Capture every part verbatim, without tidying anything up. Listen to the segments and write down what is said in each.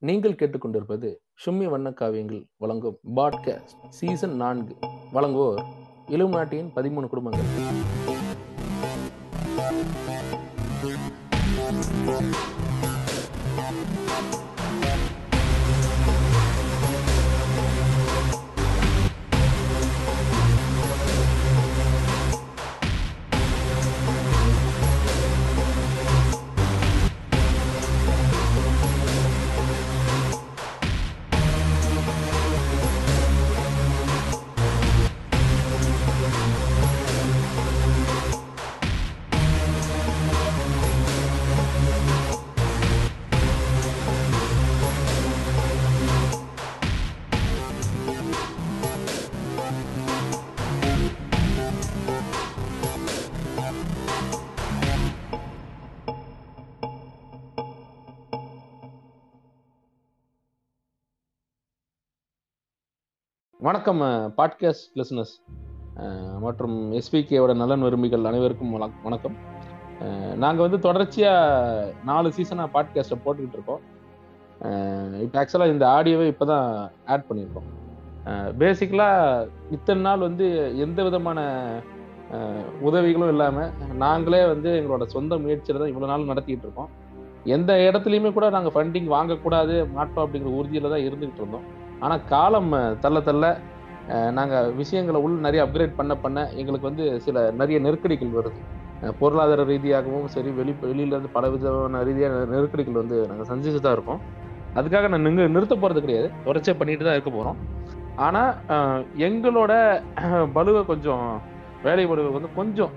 நீங்கள் கேட்டுக்கொண்டிருப்பது ஷும்மி வண்ணக்காவியங்கள் வழங்கும் பாட்காஸ்ட் சீசன் நான்கு. வழங்குவோர் இலுமினாட்டியின் பதிமூணு குடும்பங்கள். வணக்கம் பாட்காஸ்ட் லிசனர்ஸ் மற்றும் எஸ்பிகேவோட நலன் விரும்பிகள் அனைவருக்கும் வணக்கம். நாங்கள் வந்து தொடர்ச்சியாக நாலு சீசனாக பாட்காஸ்ட்டை போட்டுக்கிட்டு இருக்கோம். இப்போ ஆக்சுவலாக இந்த ஆடியோவை இப்போ தான் ஆட் பண்ணியிருக்கோம். பேசிக்கலாக இத்தனை நாள் வந்து எந்த விதமான உதவிகளும் இல்லாமல் நாங்களே வந்து எங்களோட சொந்த முயற்சியில் தான் இவ்வளோ நாள் நடத்திக்கிட்டு இருக்கோம். எந்த இடத்துலையுமே கூட நாங்கள் ஃபண்டிங் வாங்கக்கூடாது மாட்டோம் அப்படிங்கிற உறுதியில் தான் இருந்துகிட்டு இருந்தோம். ஆனால் காலம் தள்ள தள்ள நாங்கள் விஷயங்களை உள் நிறைய அப்கிரேட் பண்ண பண்ண எங்களுக்கு வந்து சில நிறைய நெருக்கடிகள் வருது. பொருளாதார ரீதியாகவும் சரி, வெளி வெளியிலேருந்து பல விதமான ரீதியான நெருக்கடிகள் வந்து நாங்கள் சந்திச்சு தான் இருக்கோம். அதுக்காக நான் நின்று நிறுத்த போகிறது கிடையாது, தொடர்ச்சியாக பண்ணிட்டு தான் இருக்க போகிறோம். ஆனால் எங்களோட பலுவை கொஞ்சம் வேலை பலுவை வந்து கொஞ்சம்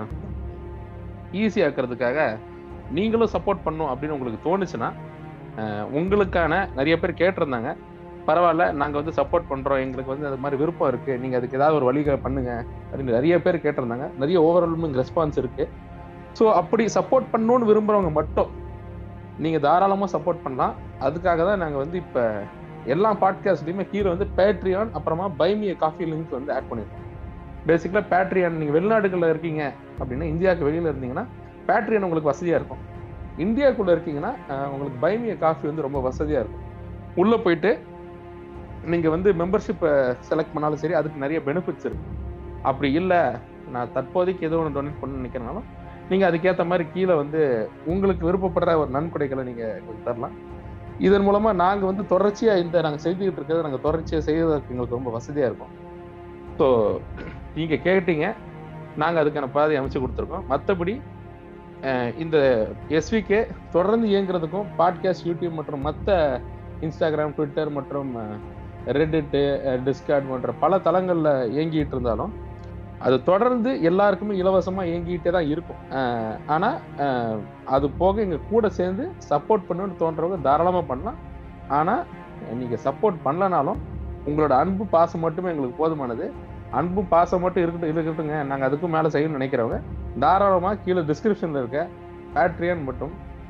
ஈஸியாக்கிறதுக்காக நீங்களும் சப்போர்ட் பண்ணும் அப்படின்னு உங்களுக்கு தோணுச்சுன்னா, உங்களுக்கான நிறைய பேர் கேட்டிருந்தாங்க, பரவாயில்ல நாங்கள் வந்து சப்போர்ட் பண்ணுறோம், எங்களுக்கு வந்து அது மாதிரி விருப்பம் இருக்குது, நீங்கள் அதுக்கு ஏதாவது ஒரு வழிகளை பண்ணுங்க அப்படின்னு நிறைய பேர் கேட்டிருந்தாங்க. நிறைய ஓவர்வெல்மிங் ரெஸ்பான்ஸ் இருக்குது. ஸோ அப்படி சப்போர்ட் பண்ணணும்னு விரும்புகிறவங்க மட்டும் நீங்கள் தாராளமாக சப்போர்ட் பண்ணலாம். அதுக்காக தான் நாங்கள் வந்து இப்போ எல்லா பாட்காஸ்ட்லையுமே கீழே வந்து பேட்ரியான் அப்புறமா buy me a coffee link வந்து ஆட் பண்ணியிருக்கோம். பேசிக்கலாக பேட்ரியான் நீங்கள் வெளிநாடுகளில் இருக்கீங்க அப்படின்னா, இந்தியாவுக்கு வெளியில் இருந்தீங்கன்னா பேட்ரியான் உங்களுக்கு வசதியாக இருக்கும். இந்தியாவுக்குள்ளே இருக்கீங்கன்னா உங்களுக்கு பை மீ எ காஃபி வந்து ரொம்ப வசதியாக இருக்கும். உள்ளே போயிட்டு நீங்கள் வந்து மெம்பர்ஷிப்பை செலக்ட் பண்ணாலும் சரி, அதுக்கு நிறைய பெனிஃபிட்ஸ் இருக்குது. அப்படி இல்லை நான் தற்போதைக்கு ஏதோ ஒன்று டொனேட் பண்ண நினைக்கிறனாலும் நீங்கள் அதுக்கேற்ற மாதிரி கீழே வந்து உங்களுக்கு விருப்பப்படுற ஒரு நன்கொடைகளை நீங்கள் கொஞ்சம் தரலாம். இதன் மூலமாக நாங்கள் வந்து தொடர்ச்சியாக இந்த நாங்கள் செய்துக்கிட்டு இருக்கிறத நாங்கள் தொடர்ச்சியாக செய்வதற்கு எங்களுக்கு ரொம்ப வசதியாக இருக்கும். ஸோ நீங்கள் கேட்டீங்க, நாங்கள் அதுக்கான பாதையை அமைச்சு கொடுத்துருக்கோம். மற்றபடி இந்த எஸ்விகே தொடர்ந்து இயங்குறதுக்கும் பாட்காஸ்ட், யூடியூப் மற்றும் மற்ற இன்ஸ்டாகிராம், ட்விட்டர் மற்றும் ரெடிட்டு, டிஸ்கார்ட் போன்ற பல தளங்களில் இயங்கிட்டு இருந்தாலும் அது தொடர்ந்து எல்லாருக்குமே இலவசமாக இயங்கிட்டே தான் இருக்கும். ஆனால் அது போக எங்கள் கூட சேர்ந்து சப்போர்ட் பண்ணணும்னு தோன்றவங்க தாராளமாக பண்ணலாம். ஆனால் நீங்கள் சப்போர்ட் பண்ணலனாலும் உங்களோட அன்பு பாசம் மட்டுமே எங்களுக்கு போதுமானது. அன்பு பாசம் மட்டும் இருக்கட்டும் இருக்கட்டுங்க, நாங்கள் அதுக்கும் மேலே செய்யணும்னு நினைக்கிறவங்க தாராளமாக கீழே டிஸ்கிரிப்ஷனில் இருக்க பேட்ரியான் மற்றும்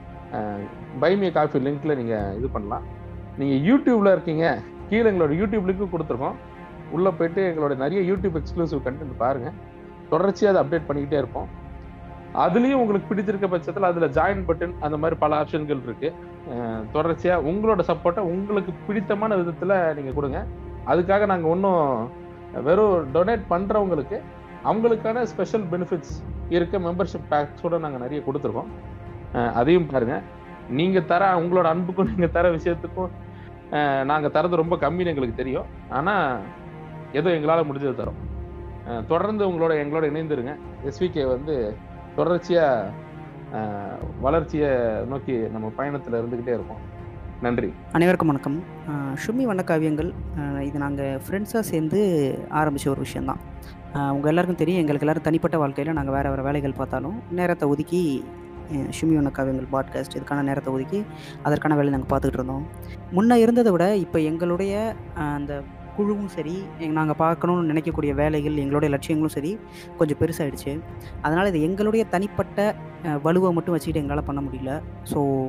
பை மீ காஃபி லிங்க்ல நீங்கள் இது பண்ணலாம். நீங்கள் யூடியூப்ல இருக்கீங்க, கீழே எங்களோட யூடியூப் லிங்க்கு கொடுத்துருக்கோம். உள்ளே போயிட்டு எங்களோட நிறைய யூடியூப் எக்ஸ்க்ளூசிவ் கண்டென்ட் பாருங்கள். தொடர்ச்சியாக அதை அப்டேட் பண்ணிக்கிட்டே இருப்போம். அதுலேயும் உங்களுக்கு பிடிச்சிருக்க பட்சத்தில் அதில் ஜாயின் பட்டன் அந்த மாதிரி பல ஆப்ஷன்கள் இருக்குது. தொடர்ச்சியாக உங்களோட சப்போர்ட்டை உங்களுக்கு பிடித்தமான விதத்தில் நீங்கள் கொடுங்க. அதுக்காக நாங்கள் ஒன்றும் வெறும் டொனேட் பண்ணுறவங்களுக்கு அவங்களுக்கான ஸ்பெஷல் பெனிஃபிட்ஸ் இருக்க மெம்பர்ஷிப் பேக்ஸோடு நாங்கள் நிறைய கொடுத்துருக்கோம். அதையும் பாருங்கள். நீங்கள் தர உங்களோட அன்புக்கும் நீங்கள் தர விஷயத்துக்கும் நாங்கள் தரது ரொம்ப கம்மின்னு எங்களுக்கு தெரியும். ஆனால் ஏதோ எங்களால் முடிஞ்சது தரோம். தொடர்ந்து உங்களோட எங்களோட இணைந்துருங்க. எஸ்விகே வந்து தொடர்ச்சியாக வளர்ச்சியை நோக்கி நம்ம பயணத்தில் இருந்துக்கிட்டே இருக்கோம். நன்றி. அனைவருக்கும் வணக்கம். ஷும்மி வண்ணக்காவியங்கள் இது நாங்கள் ஃப்ரெண்ட்ஸாக சேர்ந்து ஆரம்பித்த ஒரு விஷயந்தான். உங்கள் எல்லாருக்கும் தெரியும், எங்களுக்கு எல்லோரும் தனிப்பட்ட வாழ்க்கையில் நாங்கள் வேறு வேறு வேலைகள் பார்த்தாலும் நேரத்தை ஒதுக்கி ஷும்மி வண்ணக்காவியங்கள் பாட்காஸ்ட் இதுக்கான நேரத்தை ஒதுக்கி அதற்கான வேலையை நாங்கள் பார்த்துக்கிட்டு இருந்தோம். முன்னே இருந்ததை விட இப்போ எங்களுடைய அந்த குழுவும் சரி, நாங்கள் பார்க்கணுன்னு நினைக்கக்கூடிய வேலைகள், எங்களுடைய லட்சியங்களும் சரி கொஞ்சம் பெருசாகிடுச்சு. அதனால் இது எங்களுடைய தனிப்பட்ட வலுவை மட்டும் வச்சுக்கிட்டு எங்களால் பண்ண முடியல. ஸோ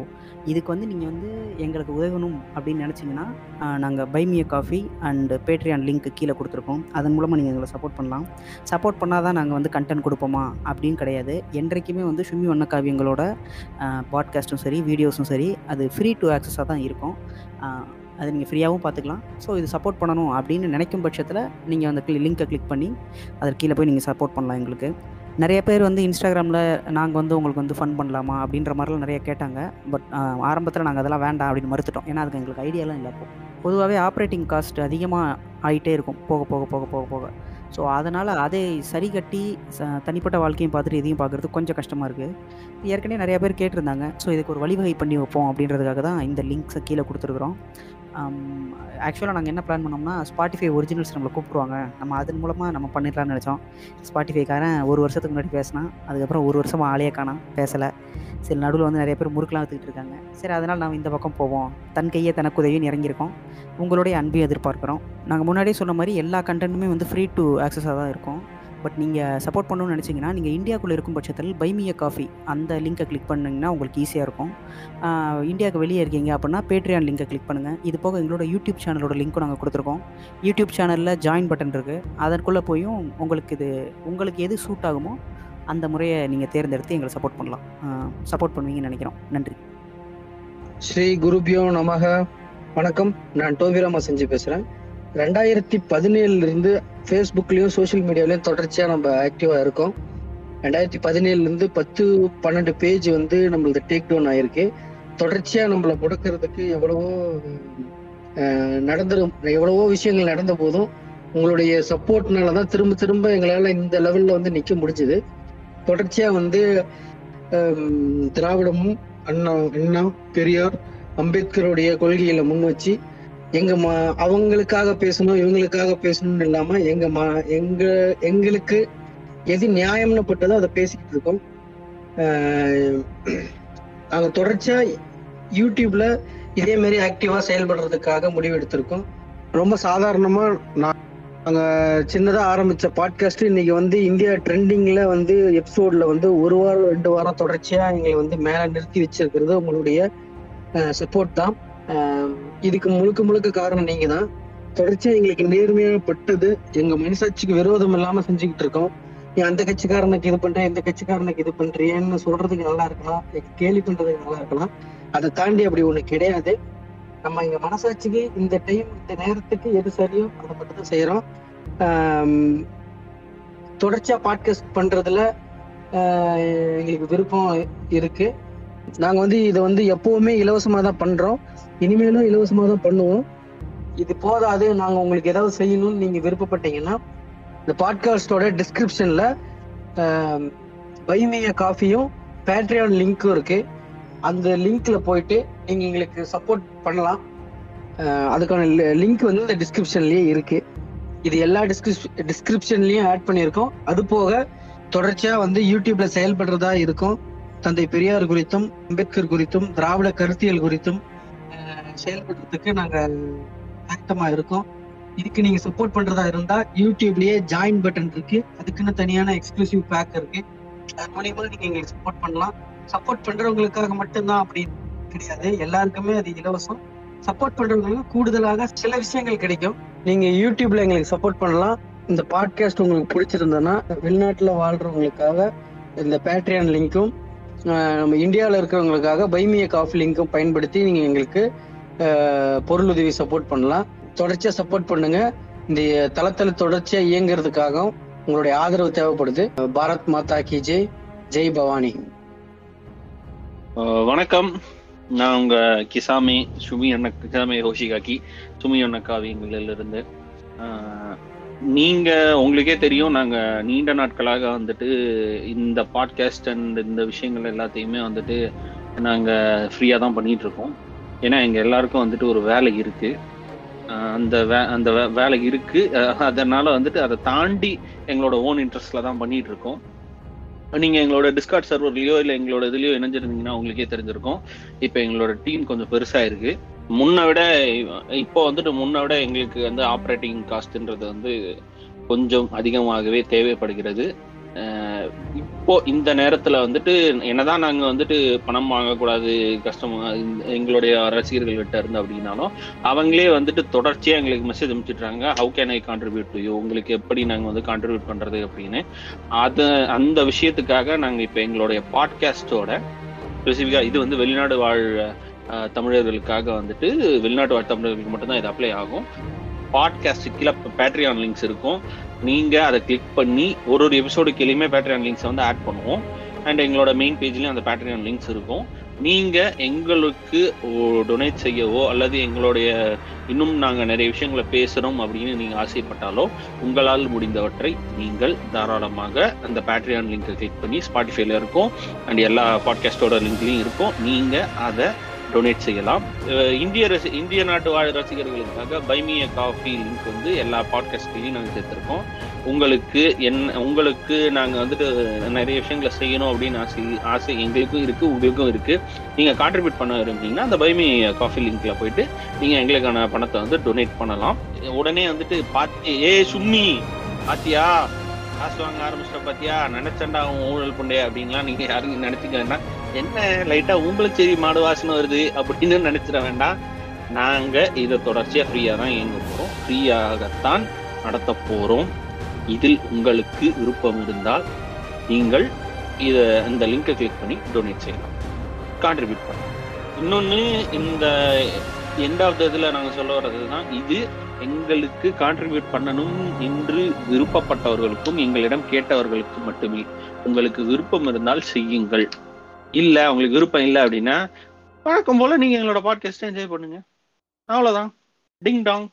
இதுக்கு வந்து நீங்கள் வந்து எங்களுக்கு உதவணும் அப்படின்னு நினச்சிங்கன்னா நாங்கள் buy me a coffee and Patreon link கீழே கொடுத்துருக்கோம். அதன் மூலமாக நீங்கள் எங்களை சப்போர்ட் பண்ணலாம். சப்போர்ட் பண்ணால் தான் நாங்கள் வந்து கண்டென்ட் கொடுப்போமா அப்படின்னு கிடையாது. என்றைக்குமே வந்து ஷும்மி வண்ணக்காவியங்களோட பாட்காஸ்ட்டும் சரி வீடியோஸும் சரி அது ஃப்ரீ டு ஆக்சஸாக தான் இருக்கும். அது நீங்கள் ஃப்ரீயாகவும் பார்த்துக்கலாம். ஸோ இது சப்போர்ட் பண்ணணும் அப்படின்னு நினைக்கும் பட்சத்தில் நீங்கள் அந்த லிங்க்கை கிளிக் பண்ணி அதற்கு கீழே போய் நீங்கள் சப்போர்ட் பண்ணலாம். எங்களுக்கு நிறைய பேர் வந்து இன்ஸ்டாகிராமில் நாங்கள் வந்து உங்களுக்கு வந்து ஃபன் பண்ணலாமா அப்படின்ற மாதிரிலாம் நிறைய கேட்டாங்க. பட் ஆரம்பத்தில் நாங்கள் அதெல்லாம் வேண்டாம் அப்படின்னு மறுத்துட்டோம். ஏன்னா அதுக்கு எங்களுக்கு ஐடியாலாம் இல்லை. அப்போ பொதுவாகவே ஆப்ரேட்டிங் காஸ்ட் அதிகமாக ஆகிட்டே இருக்கும் போக போக போக போக போக ஸோ அதனால் அதை சரி கட்டி தனிப்பட்ட வாழ்க்கையும் பார்த்துட்டு இதையும் பார்க்குறது கொஞ்சம் கஷ்டமாக இருக்குது. ஏற்கனவே நிறைய பேர் கேட்டிருந்தாங்க. ஸோ இதுக்கு ஒரு வழிவகை பண்ணி வைப்போம் அப்படின்றதுக்காக தான் இந்த லிங்க்ஸை கீழே கொடுத்துருக்குறோம். ஆக்சுவலாக நாங்கள் என்ன பிளான் பண்ணோம்னா ஸ்பாட்டிஃபை ஒரிஜினல்ஸ் நம்மளை கூப்பிடுவாங்க, நம்ம அதன் மூலமாக நம்ம பண்ணிடலாம்னு நினச்சோம். ஸ்பாட்டிஃபைக்காரன் ஒரு வருஷத்துக்கு முன்னாடி பேசினான். அதுக்கப்புறம் ஒரு வருஷமாக ஆளையே காணோம், பேசலை. சரி, நடுவில் வந்து நிறைய பேர் முறுக்கெலாம் எடுத்துக்கிட்டு இருக்காங்க. சரி, அதனால் நம்ம இந்த பக்கம் போவோம், தன் கையே தனக்கு உதவின்னு இறங்கியிருக்கோம். உங்களுடைய அன்பையும் எதிர்பார்க்குறோம். நாங்கள் முன்னாடியே சொன்ன மாதிரி எல்லா கண்டென்ட்டுமே வந்து ஃப்ரீ டு ஆக்சஸாக தான் இருக்கும். பட் நீங்கள் சப்போர்ட் பண்ணணும்னு நினச்சிங்கன்னா நீங்கள் இந்தியாவுக்குள்ளே இருக்கும் பட்சத்தில் பை மீ எ காஃபி அந்த லிங்க்கை கிளிக் பண்ணிங்கன்னா உங்களுக்கு ஈஸியாக இருக்கும். இந்தியாவுக்கு வெளியே இருக்கீங்க அப்படின்னா பேட்ரியான் லிங்கை கிளிக் பண்ணுங்கள். இது போக எங்களோட யூடியூப் சேனலோட லிங்க்கும் நாங்கள் கொடுத்துருக்கோம். யூடியூப் சேனலில் ஜாயின் பட்டன் இருக்குது. அதற்குள்ளே போயும் உங்களுக்கு இது உங்களுக்கு எது சூட் ஆகுமோ அந்த முறையை நீங்கள் தேர்ந்தெடுத்து எங்களை சப்போர்ட் பண்ணலாம். சப்போர்ட் பண்ணுவீங்கன்னு நினைக்கிறோம். நன்றி. ஸ்ரீ குருபியோ நமக. வணக்கம், நான் டோபிராமா செஞ்சு பேசுகிறேன். ரெண்டாயிரத்தி பதினேழுல இருந்து ஃபேஸ்புக்லயும் சோசியல் மீடியாலையும் தொடர்ச்சியா நம்ம ஆக்டிவா இருக்கோம். ரெண்டாயிரத்தி பதினேழுல இருந்து பத்து பன்னெண்டு பேஜ் வந்து நம்மளது டேக் டவுன் ஆயிருக்கு. தொடர்ச்சியா நம்மளை முடக்கிறதுக்கு எவ்வளவோ நடந்துடும் எவ்வளவோ விஷயங்கள் நடந்த போதும் உங்களுடைய சப்போர்ட்னாலதான் திரும்ப திரும்ப எங்களால இந்த லெவல்ல வந்து நிக்க முடிஞ்சது. தொடர்ச்சியா வந்து திராவிடமும் அண்ணா அண்ணா பெரியார் அம்பேத்கருடைய கொள்கைகளை முன் வச்சு எங்க மா அவங்களுக்காக பேசணும் இவங்களுக்காக பேசணும்னு இல்லாம எங்க மா எங்க எங்களுக்கு எது நியாயம்னு பட்டதோ அதை பேசிக்கிட்டு இருக்கோம். ஆஹ் நாங்க தொடர்ச்சியா யூடியூப்ல இதே மாதிரி ஆக்டிவா செயல்படுறதுக்காக முடிவு எடுத்திருக்கோம். ரொம்ப சாதாரணமா நாங்க சின்னதா ஆரம்பிச்ச பாட்காஸ்ட் இன்னைக்கு வந்து இந்தியா ட்ரெண்டிங்ல வந்து எபிசோட்ல வந்து ஒரு வாரம் ரெண்டு வாரம் தொடர்ச்சியா எங்களை வந்து மேல நிறுத்தி வச்சிருக்கிறது உங்களுடைய சப்போர்ட் தான். இதுக்கு முழுக்க முழுக்க காரணம் நீங்க தான். தொடர்ச்சியா எங்களுக்கு நேர்மையாப்பட்டது எங்க மனசாட்சிக்கு விரோதம் இல்லாம செஞ்சுக்கிட்டு இருக்கோம். நீ அந்த கட்சிக்காரனுக்கு இது பண்ற இந்த கட்சிக்காரனுக்கு இது பண்றியன்னு சொல்றதுக்கு நல்லா இருக்கலாம், கேள்வி பண்றதுக்கு நல்லா இருக்கலாம். அதை தாண்டி அப்படி ஒண்ணு கிடையாது. நம்ம எங்க மனசாட்சிக்கு இந்த டைம் இந்த நேரத்துக்கு எது சரியோ அதை மட்டும் தான் செய்யறோம். ஆஹ் தொடர்ச்சியா பாட்காஸ்ட் பண்றதுல ஆஹ் எங்களுக்கு விருப்பம் இருக்கு. நாங்க வந்து இதை வந்து எப்பவுமே இலவசமா தான் பண்றோம், இனிமேலும் இலவசமா தான் பண்ணுவோம். இது போதாது, நாங்க உங்களுக்கு ஏதாவது செய்யணும்னு நீங்க விருப்பப்பட்டீங்கன்னா இந்த பாட்காஸ்டோட டிஸ்கிரிப்ஷன்ல பை மீ எ காஃபியும் பேட்ரியான் லிங்க்கும் இருக்கு. அந்த லிங்க்ல போயிட்டு நீங்க எங்களுக்கு சப்போர்ட் பண்ணலாம். அதுக்கான லிங்க் வந்து இந்த டிஸ்கிரிப்ஷன்லயே இருக்கு. இது எல்லா டிஸ்கிரிப் டிஸ்கிரிப்ஷன்லயும் ஆட் பண்ணியிருக்கோம். அது போக தொடர்ச்சியா வந்து யூடியூப்ல செயல்படுறதா இருக்கும். தந்தை பெரியார் குறித்தும் அம்பேத்கர் குறித்தும் திராவிட கருத்தியல் குறித்தும் செயல்படுறதுக்கு நாங்க ஆக்டமா இருக்கோம். இதுக்கு நீங்க சப்போர்ட் பண்றதா இருந்தா யூடியூப்லயே ஜாயின் பட்டன் இருக்கு, அதுக்குன்னு தனியான எக்ஸ்க்ளூசிவ் பேக் இருக்கு. அது மூலியமா நீங்க எங்களுக்கு சப்போர்ட் பண்ணலாம். சப்போர்ட் பண்றவங்களுக்காக மட்டும்தான் அப்படி கிடையாது, எல்லாருக்குமே அது இலவசம். சப்போர்ட் பண்றவங்களுக்கு கூடுதலாக சில விஷயங்கள் கிடைக்கும். நீங்க யூடியூப்ல எங்களுக்கு சப்போர்ட் பண்ணலாம். இந்த பாட்காஸ்ட் உங்களுக்கு பிடிச்சிருந்ததுன்னா வெளிநாட்டுல வாழ்றவங்களுக்காக இந்த பேட்ரியான் லிங்க்கும் நம்ம இந்தியாவில் இருக்கிறவங்களுக்காக பை மீ எ காஃபி லிங்க்கும் பயன்படுத்தி நீங்க எங்களுக்கு பொருளுதவி சப்போர்ட் பண்ணலாம். தொடர்ச்சியா சப்போர்ட் பண்ணுங்க. இந்த தளத்துல தொடர்ச்சியா இயங்குறதுக்காகவும் உங்களுடைய ஆதரவு தேவைப்படுது. பாரத் மாதா கி ஜெய். ஜெய் பவானி. வணக்கம், நான் உங்க கிசாமி சுமி அண்ணா கிசாமி ஹோஷிகாக்கி சுமி அண்ணா காவியங்களில் இருந்து. நீங்க உங்களுக்கே தெரியும், நாங்க நீண்ட நாட்களாக வந்துட்டு இந்த பாட்காஸ்ட் அண்ட் இந்த விஷயங்கள் எல்லாத்தையுமே வந்துட்டு நாங்க ஃப்ரீயா தான் பண்ணிட்டு இருக்கோம். ஏன்னா எங்க எல்லாருக்கும் வந்துட்டு ஒரு வேலை இருக்கு, அந்த வே அந்த வேலை இருக்கு. அதனால வந்துட்டு அதை தாண்டி எங்களோட ஓன் இன்ட்ரெஸ்ட்ல தான் பண்ணிட்டு இருக்கோம். நீங்க எங்களோட டிஸ்கார்ட் சர்வர்லயோ இல்லை எங்களோட இதுலயோ இணைஞ்சிருந்தீங்கன்னா உங்களுக்கே தெரிஞ்சிருக்கும். இப்போ எங்களோட டீம் கொஞ்சம் பெருசா இருக்கு. முன்ன விட இப்போ வந்துட்டு முன்ன விட எங்களுக்கு வந்து ஆப்ரேட்டிங் காஸ்ட்ன்றது வந்து கொஞ்சம் அதிகமாகவே தேவைப்படுகிறது. அஹ் இப்போ இந்த நேரத்துல வந்துட்டு என்னதான் நாங்க வந்துட்டு பணம் வாங்கக்கூடாது கஷ்டமா இந்த- எங்களுடைய ரசிகர்கள் கிட்ட இருந்து அப்படின்னாலும் அவங்களே வந்துட்டு தொடர்ச்சியா எங்களுக்கு மெசேஜ் அனுப்பிச்சிட்றாங்க, how can I contribute to you, உங்களுக்கு எப்படி நாங்க வந்து கான்ட்ரிபியூட் பண்றது அப்படின்னு. அது அந்த விஷயத்துக்காக நாங்க இப்ப எங்களுடைய பாட்காஸ்டோட ஸ்பெசிஃபிக்கா இது வந்து வெளிநாடு வாழ் அஹ், தமிழர்களுக்காக வந்துட்டு வெளிநாட்டு வாழ் தமிழர்களுக்கு மட்டும்தான் இது அப்ளை ஆகும். பாட்காஸ்ட் கீழே பேட்ரியான் லிங்க்ஸ் இருக்கும், நீங்க அதை கிளிக் பண்ணி ஒரு ஒரு எபிசோடு கீழேயுமே பேட்ரியான் லிங்க்ஸ் வந்து ஆட் பண்ணுவோம். அண்ட் எங்களோட மெயின் பேஜ்லயும் அந்த பேட்ரியான் லிங்க்ஸ் இருக்கும். நீங்க எங்களுக்கு டொனேட் செய்யவோ அல்லது எங்களுடைய இன்னும் நாங்க நிறைய விஷயங்களை பேசுறோம் அப்படின்னு நீங்க ஆசைப்பட்டாலோ உங்களால் முடிந்தவற்றை நீங்கள் தாராளமாக அந்த பேட்ரியான் லிங்கை கிளிக் பண்ணி ஸ்பாட்டிஃபைல இருக்கும் அண்ட் எல்லா பாட்காஸ்டோட லிங்க்லயும் இருக்கும், நீங்க அதை டொனேட் செய்யலாம். அஹ் இந்திய ரசி இந்திய நாட்டு வாழ் ரசிகர்களுக்காக buy me a coffee link வந்து எல்லா பாட்காஸ்ட்லையும் நாங்கள் சேர்த்துருக்கோம். உங்களுக்கு என்ன உங்களுக்கு நாங்கள் வந்துட்டு நிறைய விஷயங்களை செய்யணும் அப்படின்னு ஆசை ஆசை எங்களுக்கும் இருக்கு, உங்களுக்கும் இருக்கு. நீங்க கான்ட்ரிபியூட் பண்ண விரும்புறீங்கன்னா அந்த பை மீ காஃபி லிங்க்ல போயிட்டு நீங்க எங்களுக்கான பணத்தை வந்து டொனேட் பண்ணலாம். உடனே வந்துட்டு பாத்தி ஏ சும்மி பாத்தியா காசு வாங்க ஆரம்பிச்சிட்ட பாத்தியா, நினைச்சண்டா அவன் ஊழல் புண்டே அப்படின்லாம் நீங்க யாரும் நினைச்சுக்க வேண்டாம். என்ன லைட்டா உங்களுக்கு சரி மாடு வாசனை வருது அப்படின்னு நினைச்சிட வேண்டாம். நாங்க இதை தொடர்ச்சியா ஃப்ரீயா தான் இயங்க போறோம், ஃப்ரீயாகத்தான் நடத்த போறோம். இதில் உங்களுக்கு விருப்பம் இருந்தால் நீங்கள் இத இந்த லிங்கை கிளிக் பண்ணி டொனேட் செய்யலாம், கான்ட்ரிபியூட் பண்ணலாம். இன்னொன்னு இந்த எண்ட் ஆஃப் த இதுல நாங்க சொல்ல வர்றதுதான், இது எங்களுக்கு கான்ட்ரிபியூட் பண்ணணும் என்று விருப்பப்பட்டவர்களுக்கும் எங்களிடம் கேட்டவர்களுக்கும் மட்டுமே. உங்களுக்கு விருப்பம் இருந்தால் செய்யுங்கள், இல்ல உங்களுக்கு விருப்பம் இல்லை அப்படின்னா வழக்கம் போல நீங்க எங்களோட பாட்காஸ்ட் என்ஜாய் பண்ணுங்க, அவ்வளவுதான். Ding dong.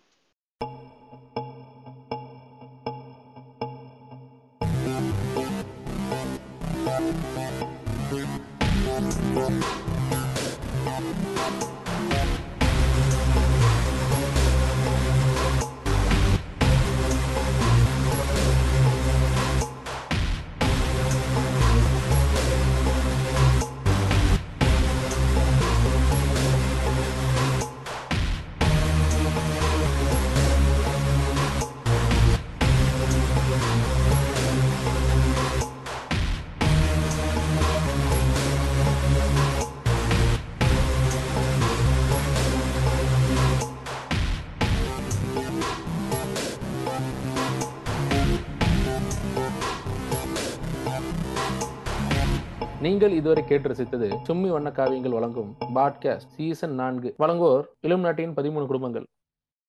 நீங்கள் இதுவரை கேட்டு ரசித்தது சும்மி வண்ண காவியங்கள் வழங்கும் பாட்காஸ்ட் சீசன் நான்கு. வழங்குவோர் இளம் நாட்டின் பதிமூணு குடும்பங்கள்.